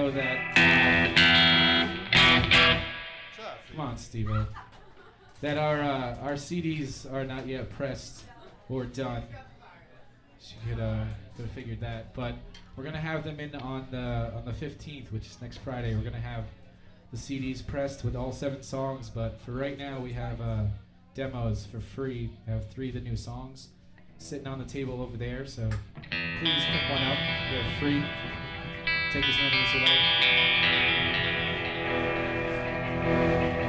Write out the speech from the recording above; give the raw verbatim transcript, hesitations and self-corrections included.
know that. Come on, Steve-O. That our uh, our C Ds are not yet pressed or done. She could uh could have figured that, but we're gonna have them in on the on the fifteenth, which is next Friday. We're gonna have the C Ds pressed with all seven songs, but for right now we have uh, demos for free. We have three of the new songs sitting on the table over there, so please pick one up. They're free. Take as many as you like.